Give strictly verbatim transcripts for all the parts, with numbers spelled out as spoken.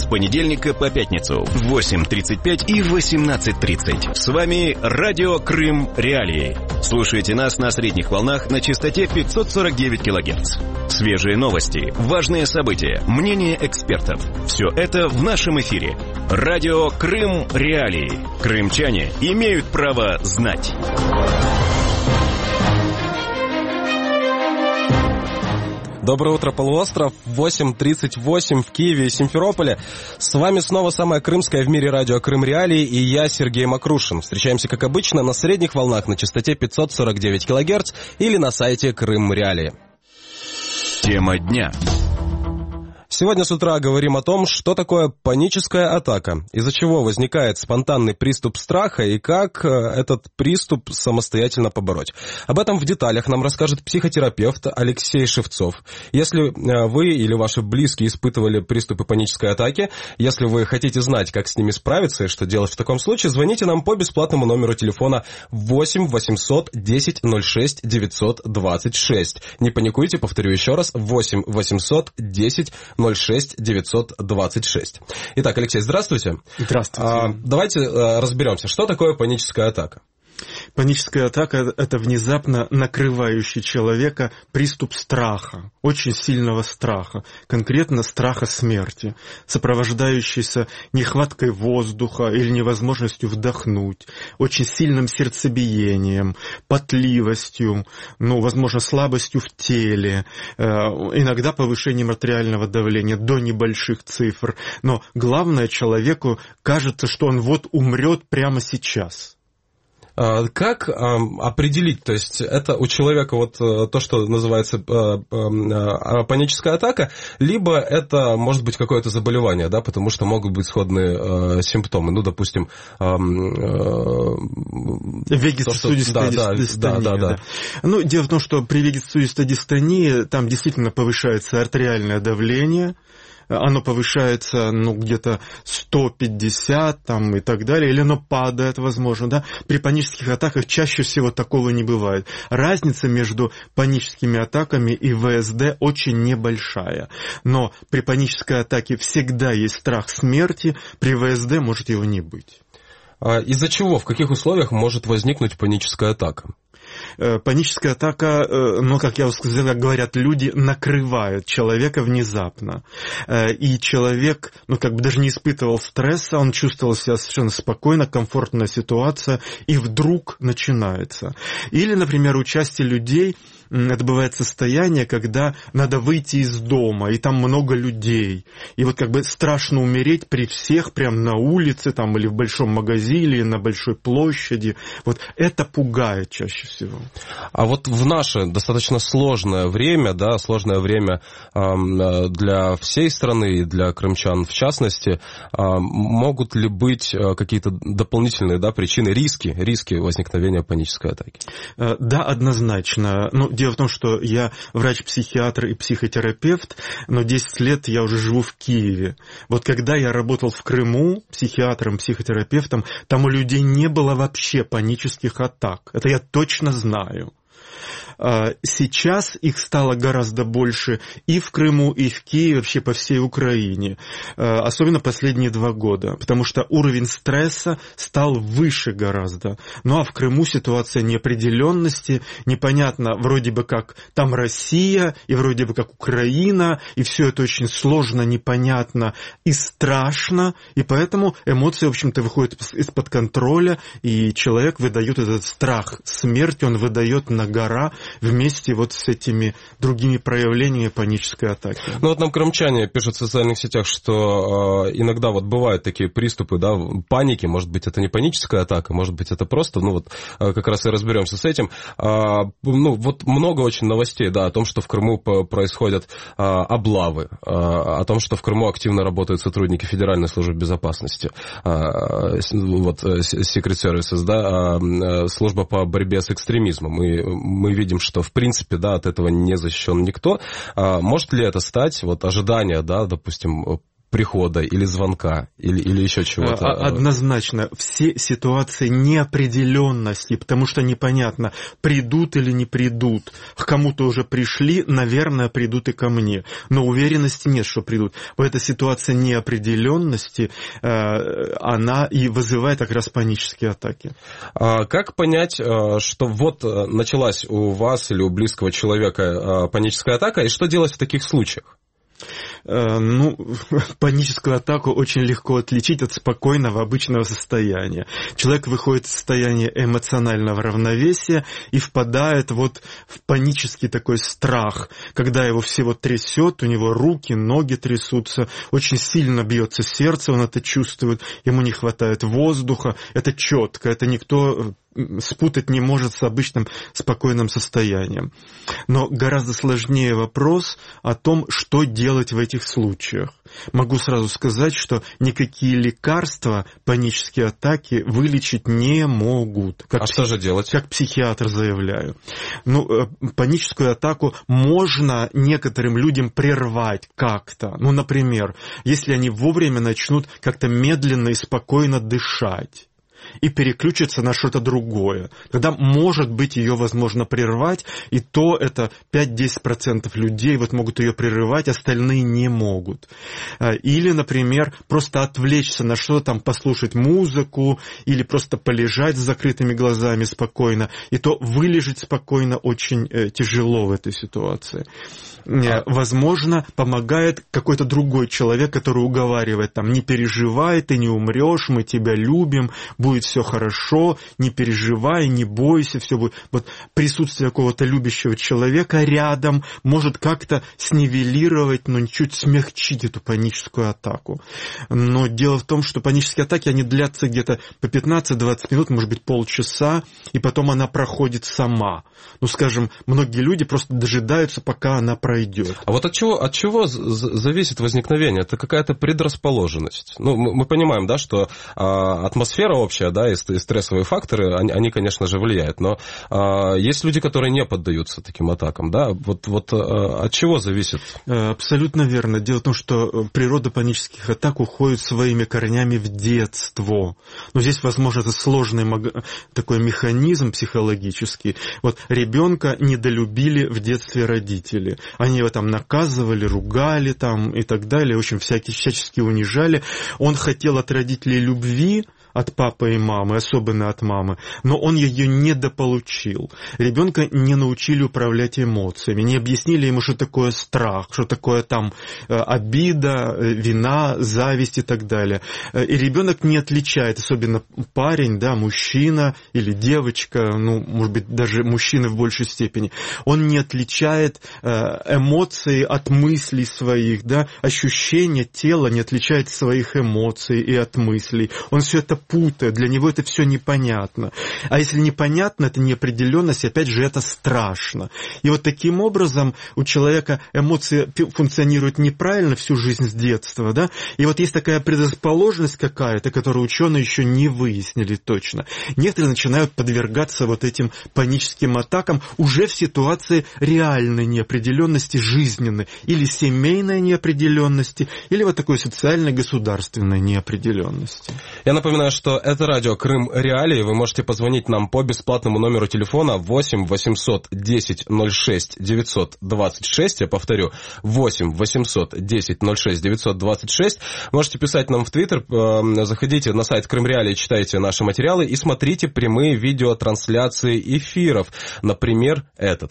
С понедельника по пятницу в восемь тридцать пять и восемнадцать тридцать. С вами Радио Крым Реалии. Слушайте нас на средних волнах на частоте пятьсот сорок девять килогерц. Свежие новости, важные события, мнения экспертов. Все это в нашем эфире. Радио Крым Реалии. Крымчане имеют право знать. Доброе утро, полуостров. восемь тридцать восемь в Киеве и Симферополе. С вами снова самое крымское в мире радио Крым Реалии и я, Сергей Макрушин. Встречаемся, как обычно, на средних волнах на частоте пятьсот сорок девять килогерц или на сайте Крым Реалии. Тема дня. Сегодня с утра говорим о том, что такое паническая атака, из-за чего возникает спонтанный приступ страха и как этот приступ самостоятельно побороть. Об этом в деталях нам расскажет психотерапевт Алексей Шевцов. Если вы или ваши близкие испытывали приступы панической атаки, если вы хотите знать, как с ними справиться и что делать в таком случае, звоните нам по бесплатному номеру телефона восемь восемьсот десять ноль шесть девятьсот двадцать шесть. Не паникуйте, повторю еще раз, восемь восемьсот десять ноль шесть девятьсот двадцать шесть. Итак, Алексей, здравствуйте. Здравствуйте. А, давайте а, разберемся, что такое паническая атака. Паническая атака – это внезапно накрывающий человека приступ страха, очень сильного страха, конкретно страха смерти, сопровождающийся нехваткой воздуха или невозможностью вдохнуть, очень сильным сердцебиением, потливостью, ну, возможно, слабостью в теле, э, иногда повышением артериального давления до небольших цифр. Но главное, человеку кажется, что он вот умрет прямо сейчас. Как определить, то есть это у человека вот то, что называется паническая атака, либо это может быть какое-то заболевание, да, потому что могут быть сходные симптомы, ну, допустим... Вегетосудистая да, дистония. Да, да, да. Да. Ну, дело в том, что при вегетосудистой дистонии там действительно повышается артериальное давление, оно повышается, ну, где-то сто пятьдесят там, и так далее, или оно падает, возможно, да. При панических атаках чаще всего такого не бывает. Разница между паническими атаками и ВСД очень небольшая. Но при панической атаке всегда есть страх смерти, при ВСД может его не быть. Из-за чего, в каких условиях может возникнуть паническая атака? Паническая атака, ну, как я уже сказал, говорят люди, накрывает человека внезапно. И человек, ну, как бы даже не испытывал стресса, он чувствовал себя совершенно спокойно, комфортная ситуация, и вдруг начинается. Или, например, у части людей это бывает состояние, когда надо выйти из дома, и там много людей. И вот как бы страшно умереть при всех, прямо на улице, там, или в большом магазине, или на большой площади. Вот это пугает чаще всего. А вот в наше достаточно сложное время, да, сложное время э, для всей страны и для крымчан в частности, э, могут ли быть какие-то дополнительные, да, причины, риски, риски возникновения панической атаки? Э, да, однозначно. Ну, дело в том, что я врач-психиатр и психотерапевт, но десять лет я уже живу в Киеве. Вот когда я работал в Крыму психиатром, психотерапевтом, там у людей не было вообще панических атак. Это я точно знаю. Сейчас их стало гораздо больше и в Крыму, и в Киеве, вообще по всей Украине. Особенно последние два года, потому что уровень стресса стал выше гораздо. Ну а в Крыму ситуация неопределенности, непонятно, вроде бы как там Россия, и вроде бы как Украина, и все это очень сложно, непонятно и страшно, и поэтому эмоции, в общем-то, выходят из-под контроля, и человек выдает этот страх смерти, он выдает на гора, вместе вот с этими другими проявлениями панической атаки. Ну вот нам крымчане пишут в социальных сетях, что э, иногда вот бывают такие приступы, да, паники, может быть, это не паническая атака, может быть, это просто, ну вот э, как раз и разберемся с этим. Э, ну вот много очень новостей, да, о том, что в Крыму происходят э, облавы, э, о том, что в Крыму активно работают сотрудники Федеральной службы безопасности, э, вот Secret Services, да, э, служба по борьбе с экстремизмом, и мы видим, что, в принципе, да, от этого не защищен никто. А может ли это стать, вот, ожидание, да, допустим, прихода или звонка, или, или еще чего-то? Однозначно. Все ситуации неопределенности, потому что непонятно, придут или не придут. К кому-то уже пришли, наверное, придут и ко мне. Но уверенности нет, что придут. Эта ситуация неопределенности, она и вызывает как раз панические атаки. А как понять, что вот началась у вас или у близкого человека паническая атака, и что делать в таких случаях? Ну, паническую атаку очень легко отличить от спокойного обычного состояния. Человек выходит из состояния эмоционального равновесия и впадает вот в панический такой страх, когда его всего трясет, у него руки, ноги трясутся, очень сильно бьется сердце, он это чувствует, ему не хватает воздуха, это четко, это никто спутать не может с обычным спокойным состоянием. Но гораздо сложнее вопрос о том, что делать в этих случаях. Могу сразу сказать, что никакие лекарства панические атаки вылечить не могут. Как а псих... что же делать? Как психиатр заявляю. Ну, паническую атаку можно некоторым людям прервать как-то. Ну, например, если они вовремя начнут как-то медленно и спокойно дышать и переключиться на что-то другое. Тогда, может быть, ее возможно прервать, и то это пять-десять процентов людей вот могут ее прерывать, остальные не могут. Или, например, просто отвлечься на что-то, там, послушать музыку, или просто полежать с закрытыми глазами спокойно, и то вылежать спокойно очень тяжело в этой ситуации. Возможно, помогает какой-то другой человек, который уговаривает, там, не переживай, ты не умрешь, мы тебя любим, будет все хорошо, не переживай, не бойся, все будет. Вот присутствие какого-то любящего человека рядом может как-то снивелировать, но чуть смягчить эту паническую атаку. Но дело в том, что панические атаки, они длятся где-то по пятнадцать-двадцать минут, может быть, полчаса, и потом она проходит сама. Ну, скажем, многие люди просто дожидаются, пока она пройдет. А вот от чего, от чего зависит возникновение? Это какая-то предрасположенность. Ну, мы, мы понимаем, да, что а, атмосфера общая, да, и стрессовые факторы, они, они конечно же, влияют. Но а, есть люди, которые не поддаются таким атакам, да? Вот, вот а, от чего зависит? Абсолютно верно. Дело в том, что природа панических атак уходит своими корнями в детство. Но здесь, возможно, это сложный такой механизм психологический. Вот ребенка недолюбили в детстве родители. Они его там наказывали, ругали там и так далее, в общем, всякие, всячески унижали. Он хотел от родителей любви, от папы и мамы, особенно от мамы, но он ее недополучил. Ребенка не научили управлять эмоциями, не объяснили ему, что такое страх, что такое там обида, вина, зависть и так далее. И ребенок не отличает, особенно парень, да, мужчина или девочка, ну, может быть, даже мужчины в большей степени, он не отличает эмоции от мыслей своих, да, ощущения тела не отличает своих эмоций и от мыслей. Он все это путает, для него это все непонятно. А если непонятно, это неопределенность, опять же, это страшно. И вот таким образом у человека эмоции функционируют неправильно всю жизнь с детства, да, и вот есть такая предрасположенность какая-то, которую ученые еще не выяснили точно. Некоторые начинают подвергаться вот этим паническим атакам уже в ситуации реальной неопределенности жизненной, или семейной неопределенности, или вот такой социальной государственной неопределенности. Я напоминаю, что это радио Крым Реалии. Вы можете позвонить нам по бесплатному номеру телефона восемь восемьсот десять ноль шесть девятьсот двадцать шесть. Я повторю, восемь восемьсот десять ноль шесть девятьсот двадцать шесть. Можете писать нам в Твиттер, заходите на сайт Крым Реалии, читайте наши материалы и смотрите прямые видеотрансляции эфиров. Например, этот.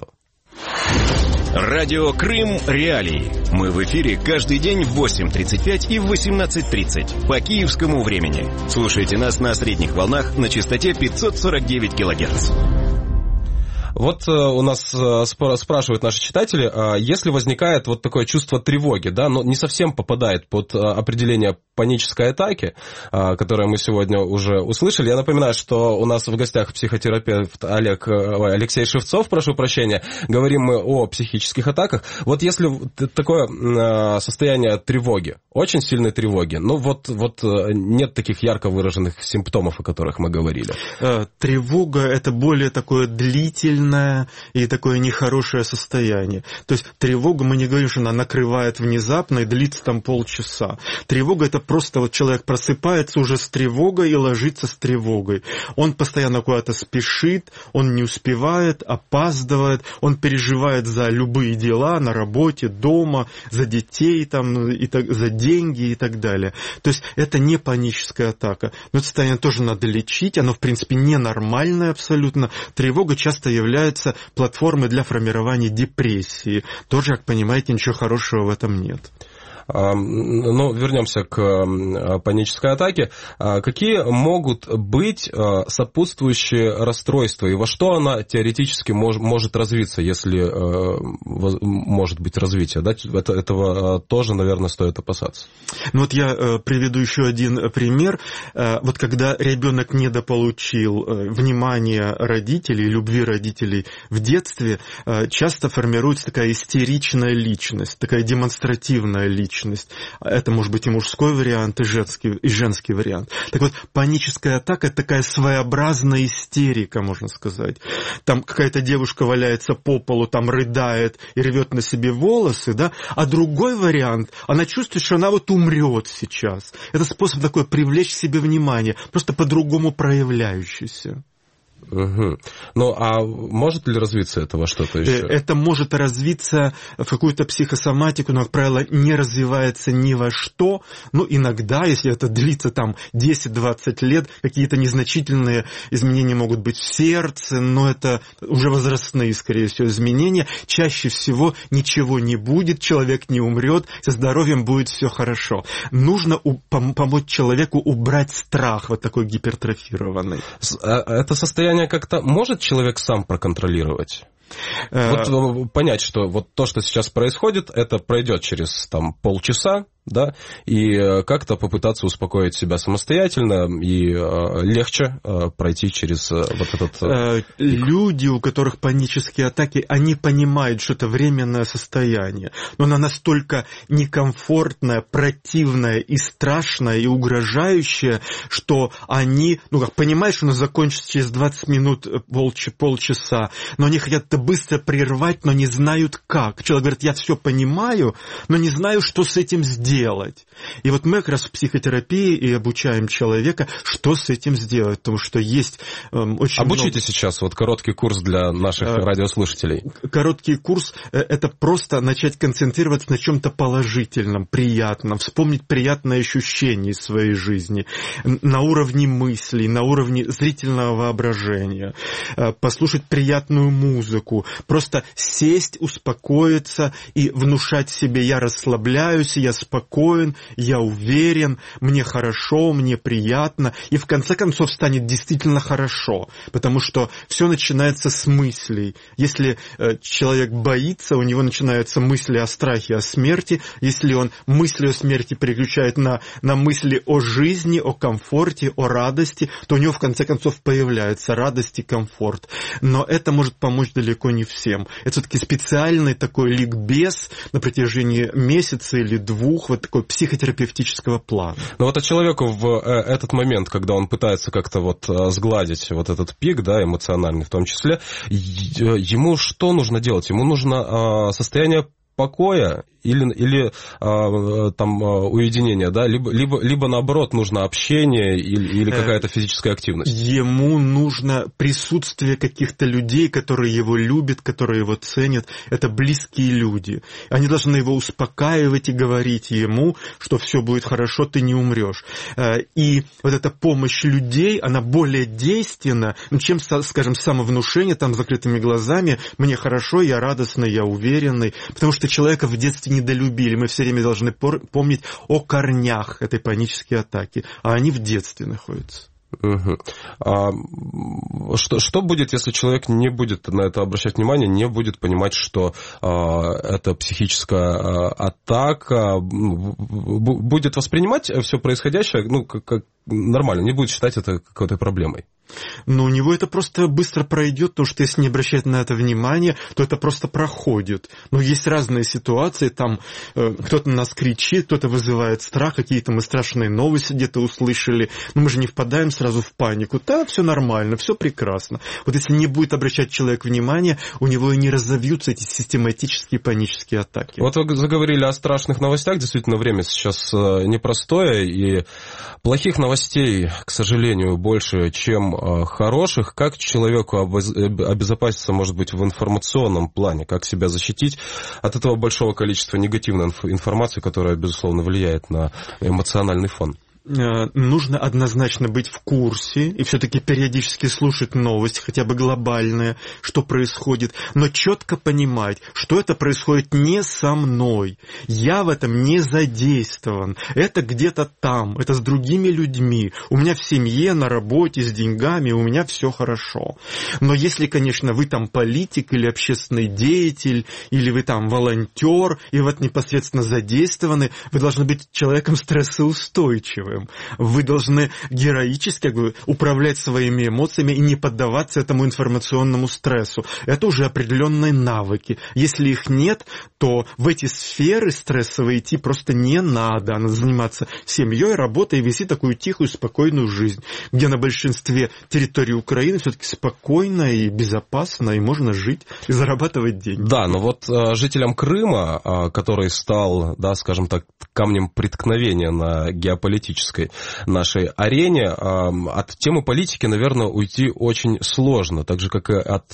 Радио Крым Реалии. Мы в эфире каждый день в восемь тридцать пять и в восемнадцать тридцать по киевскому времени. Слушайте нас на средних волнах на частоте пятьсот сорок девять килогерц. Вот у нас спрашивают наши читатели, если возникает вот такое чувство тревоги, да, но не совсем попадает под определение панической атаки, которое мы сегодня уже услышали. Я напоминаю, что у нас в гостях психотерапевт Олег, Алексей Шевцов, прошу прощения, говорим мы о психических атаках. Вот если такое состояние тревоги, очень сильной тревоги. Ну, вот, вот нет таких ярко выраженных симптомов, о которых мы говорили. Тревога – это более такое длительное и такое нехорошее состояние. То есть тревога, мы не говорим, что она накрывает внезапно и длится там полчаса. Тревога – это просто вот человек просыпается уже с тревогой и ложится с тревогой. Он постоянно куда-то спешит, он не успевает, опаздывает, он переживает за любые дела на работе, дома, за детей, там, и так, за деньги и так далее. То есть это не паническая атака. Но это состояние тоже надо лечить, оно в принципе ненормальное абсолютно. Тревога часто является платформой для формирования депрессии. Тоже, как понимаете, ничего хорошего в этом нет. Ну, вернемся к панической атаке. Какие могут быть сопутствующие расстройства, и во что она теоретически мож, может развиться, если может быть развитие? Да? Это, этого тоже, наверное, стоит опасаться. Ну вот я приведу еще один пример. Вот когда ребенок недополучил внимания родителей, любви родителей в детстве, часто формируется такая истеричная личность, такая демонстративная личность. Это может быть и мужской вариант, и женский, и женский вариант. Так вот, паническая атака – это такая своеобразная истерика, можно сказать. Там какая-то девушка валяется по полу, там рыдает и рвет на себе волосы, да? А другой вариант, она чувствует, что она вот умрет сейчас. Это способ такой привлечь к себе внимание, просто по-другому проявляющийся. Угу. Ну, а может ли развиться это во что-то еще? Это может развиться в какую-то психосоматику, но, как правило, не развивается ни во что. Но иногда, если это длится там десять-двадцать лет, какие-то незначительные изменения могут быть в сердце, но это уже возрастные, скорее всего, изменения. Чаще всего ничего не будет, человек не умрет, со здоровьем будет все хорошо. Нужно помочь человеку убрать страх вот такой гипертрофированный. Это состояние как-то может человек сам проконтролировать? Вот понять, что вот то, что сейчас происходит, это пройдет через там, полчаса, да, и как-то попытаться успокоить себя самостоятельно и легче пройти через вот этот... Люди, у которых панические атаки, они понимают, что это временное состояние, но оно настолько некомфортное, противное и страшное, и угрожающее, что они, ну как, понимают, что оно закончится через двадцать минут, полчаса, но они хотят это быстро прервать, но не знают как. Человек говорит, я все понимаю, но не знаю, что с этим сделать. Делать. И вот мы как раз в психотерапии и обучаем человека, что с этим сделать, потому что есть э, очень Обучите много... сейчас вот короткий курс для наших э, радиослушателей. Короткий курс э, – это просто начать концентрироваться на чем-то положительном, приятном, вспомнить приятные ощущения из своей жизни, на уровне мыслей, на уровне зрительного воображения, э, послушать приятную музыку, просто сесть, успокоиться и внушать себе, я расслабляюсь, я спокоен, спокоен, я уверен, мне хорошо, мне приятно, и в конце концов станет действительно хорошо, потому что все начинается с мыслей. Если э, человек боится, у него начинаются мысли о страхе, о смерти, если он мысли о смерти переключает на, на мысли о жизни, о комфорте, о радости, то у него в конце концов появляется радость и комфорт. Но это может помочь далеко не всем. Это все-таки специальный такой ликбез на протяжении месяца или двух, вот такого психотерапевтического плана. Но вот а человеку в этот момент, когда он пытается как-то вот сгладить вот этот пик, да, эмоциональный в том числе, ему что нужно делать? Ему нужно состояние покоя или, или а, там уединение, да, либо, либо, либо наоборот нужно общение или, или какая-то физическая активность. Ему нужно присутствие каких-то людей, которые его любят, которые его ценят. Это близкие люди. Они должны его успокаивать и говорить ему, что все будет хорошо, ты не умрешь. И вот эта помощь людей, она более действенна, чем, скажем, самовнушение там с закрытыми глазами. Мне хорошо, я радостный, я уверенный. Потому что человека в детстве недолюбили. Мы все время должны помнить о корнях этой панической атаки. А они в детстве находятся. Угу. А что, что будет, если человек не будет на это обращать внимание, не будет понимать, что а, это психическая а, атака, будет воспринимать все происходящее, ну, как, нормально, не будет считать это какой-то проблемой. Но у него это просто быстро пройдет, потому что если не обращать на это внимание, то это просто проходит. Но есть разные ситуации, там э, кто-то на нас кричит, кто-то вызывает страх, какие-то мы страшные новости где-то услышали, но мы же не впадаем сразу в панику. Да, все нормально, все прекрасно. Вот если не будет обращать человек внимание, у него и не разовьются эти систематические панические атаки. Вот вы заговорили о страшных новостях, действительно, время сейчас непростое, и плохих новостей, к сожалению, больше, чем хороших. Как человеку обезопаситься, может быть, в информационном плане? Как себя защитить от этого большого количества негативной информации, которая, безусловно, влияет на эмоциональный фон? Нужно однозначно быть в курсе и все-таки периодически слушать новости, хотя бы глобальные, что происходит, но четко понимать, что это происходит не со мной. Я в этом не задействован. Это где-то там, это с другими людьми. У меня в семье, на работе, с деньгами, у меня все хорошо. Но если, конечно, вы там политик или общественный деятель, или вы там волонтер, и вы непосредственно задействованы, вы должны быть человеком стрессоустойчивым. Вы должны героически как бы, управлять своими эмоциями и не поддаваться этому информационному стрессу. Это уже определенные навыки. Если их нет, то в эти сферы стрессовые идти просто не надо. Надо заниматься семьей, работой и вести такую тихую, спокойную жизнь, где на большинстве территорий Украины все-таки спокойно и безопасно, и можно жить и зарабатывать деньги. Да, но вот жителям Крыма, который стал, да, скажем так, камнем преткновения на геополитическом нашей арене, от темы политики, наверное, уйти очень сложно, так же, как и от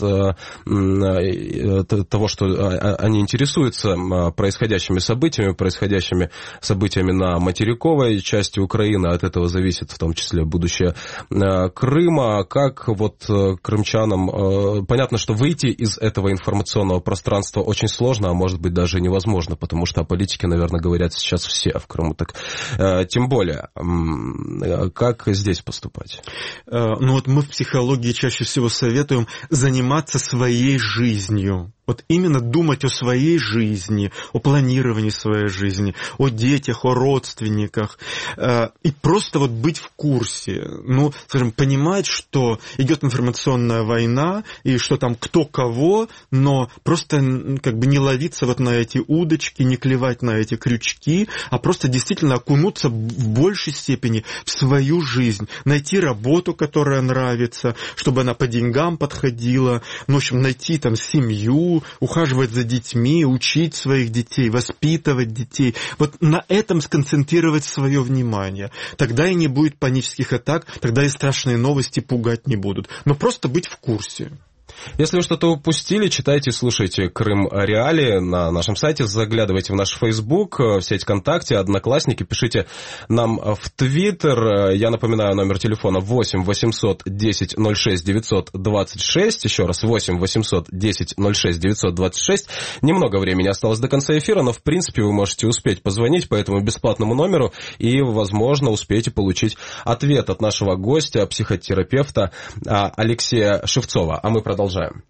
того, что они интересуются происходящими событиями, происходящими событиями на материковой части Украины, от этого зависит в том числе будущее Крыма. Как вот крымчанам, понятно, что выйти из этого информационного пространства очень сложно, а может быть даже невозможно, потому что о политике, наверное, говорят сейчас все в Крыму, так тем более. Как здесь поступать? Ну вот мы в психологии чаще всего советуем заниматься своей жизнью. Вот именно думать о своей жизни, о планировании своей жизни, о детях, о родственниках. И просто вот быть в курсе. Ну, скажем, понимать, что идет информационная война, и что там кто кого, но просто как бы не ловиться вот на эти удочки, не клевать на эти крючки, а просто действительно окунуться в большей степени в свою жизнь. Найти работу, которая нравится, чтобы она по деньгам подходила. Ну, в общем, найти там семью, ухаживать за детьми, учить своих детей, воспитывать детей. Вот на этом сконцентрировать свое внимание. Тогда и не будет панических атак, тогда и страшные новости пугать не будут. Но просто быть в курсе. Если вы что-то упустили, читайте, слушайте Крым Реалии на нашем сайте, заглядывайте в наш Facebook, в сеть ВКонтакте, Одноклассники, пишите нам в Твиттер. Я напоминаю, номер телефона восемь восемьсот десять ноль шесть девятьсот двадцать шесть. Еще раз, восемь восемьсот десять ноль шесть девятьсот двадцать шесть. Немного времени осталось до конца эфира, но в принципе вы можете успеть позвонить по этому бесплатному номеру и, возможно, успеете получить ответ от нашего гостя, психотерапевта Алексея Шевцова. А мы продолжаем. Продолжаем.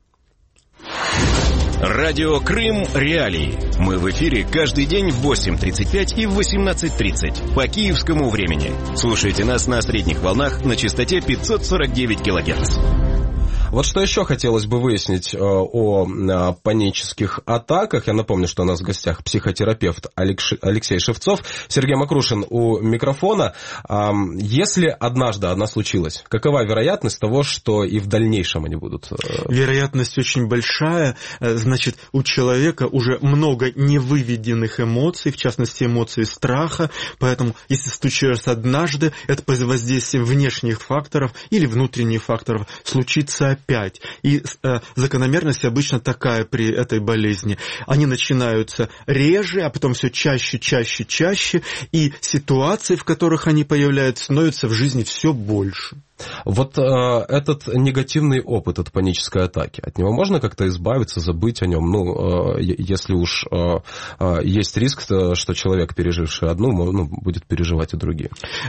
Радио Крым Реалии. Мы в эфире каждый день в восемь тридцать пять и в восемнадцать тридцать по киевскому времени. Слушайте нас на средних волнах на частоте пятьсот сорок девять килогерц. Вот что еще хотелось бы выяснить о панических атаках. Я напомню, что у нас в гостях психотерапевт Алексей Шевцов, Сергей Макрушин у микрофона. Если однажды одна случилась, какова вероятность того, что и в дальнейшем они будут? Вероятность очень большая. Значит, у человека уже много невыведенных эмоций, в частности, эмоций страха. Поэтому, если случилось однажды, это под воздействием внешних факторов или внутренних факторов случится опять. пять. И э, закономерность обычно такая при этой болезни. Они начинаются реже, а потом все чаще, чаще, чаще, и ситуации, в которых они появляются, становятся в жизни все больше. Вот э, этот негативный опыт от панической атаки, от него можно как-то избавиться, забыть о нем? Ну, э, если уж э, э, есть риск, что человек, переживший одну, ну, будет переживать и другие.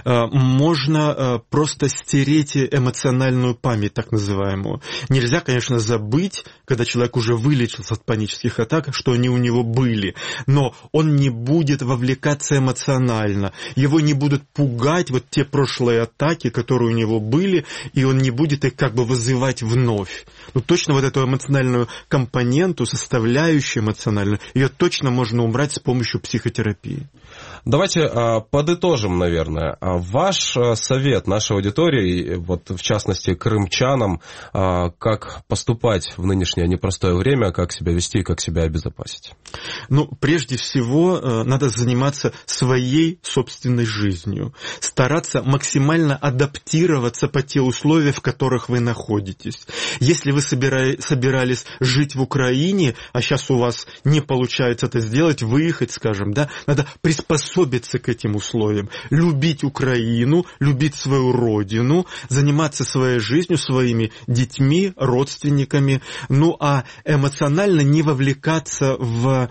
Можно э, просто стереть эмоциональную память, так называемую. Нельзя, конечно, забыть, когда человек уже вылечился от панических атак, что они у него были, но он не будет вовлекаться эмоционально, его не будут пугать вот те прошлые атаки, которые у него были, и он не будет их как бы вызывать вновь. Ну, точно вот эту эмоциональную компоненту, составляющую эмоциональную, ее точно можно убрать с помощью психотерапии. Давайте а, подытожим, наверное. А, ваш а, совет нашей аудитории, вот в частности крымчанам, а, как поступать в нынешнее непростое время, как себя вести, как себя обезопасить? Ну, прежде всего, надо заниматься своей собственной жизнью, стараться максимально адаптироваться под те условия, в которых вы находитесь. Если вы собирались жить в Украине, а сейчас у вас не получается это сделать, выехать, скажем, да, надо приспособиться к этим условиям, любить Украину, любить свою родину, заниматься своей жизнью, своими детьми, родственниками, ну а эмоционально не вовлекаться в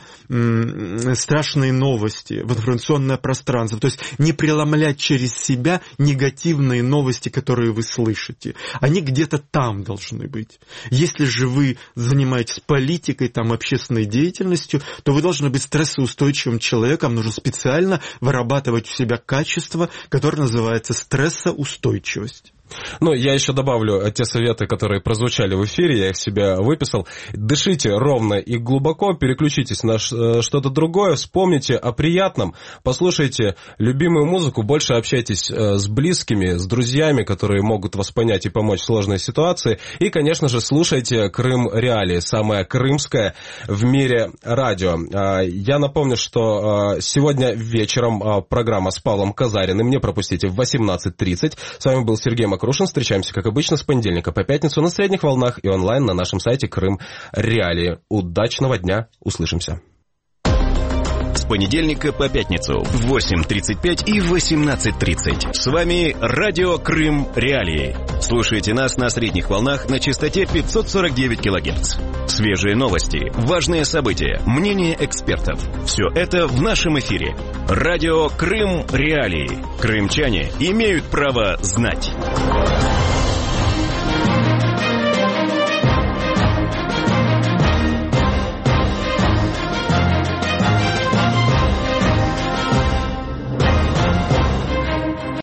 м, страшные новости, в информационное пространство, то есть не преломлять через себя негативные новости, которые вы слышите. Они где-то там должны быть. Если же вы занимаетесь политикой, там, общественной деятельностью, то вы должны быть стрессоустойчивым человеком, нужно специально вырабатывать в себя качество, которое называется стрессоустойчивость. Ну, я еще добавлю те советы, которые прозвучали в эфире, я их себе выписал. Дышите ровно и глубоко, переключитесь на что-то другое, вспомните о приятном, послушайте любимую музыку, больше общайтесь с близкими, с друзьями, которые могут вас понять и помочь в сложной ситуации. И, конечно же, слушайте Крым Реалии, самое крымское в мире радио. Я напомню, что сегодня вечером программа с Павлом Казариным, не пропустите, в восемнадцать тридцать. С вами был Сергей Макаров. Крушин. Встречаемся, как обычно, с понедельника по пятницу на средних волнах и онлайн на нашем сайте Крым Реалии. Удачного дня. Услышимся. С понедельника по пятницу в восемь тридцать пять и восемнадцать тридцать. С вами Радио Крым Реалии. Слушайте нас на средних волнах на частоте пятьсот сорок девять килогерц. Свежие новости, важные события, мнения экспертов. Все это в нашем эфире. Радио Крым Реалии. Крымчане имеют право знать.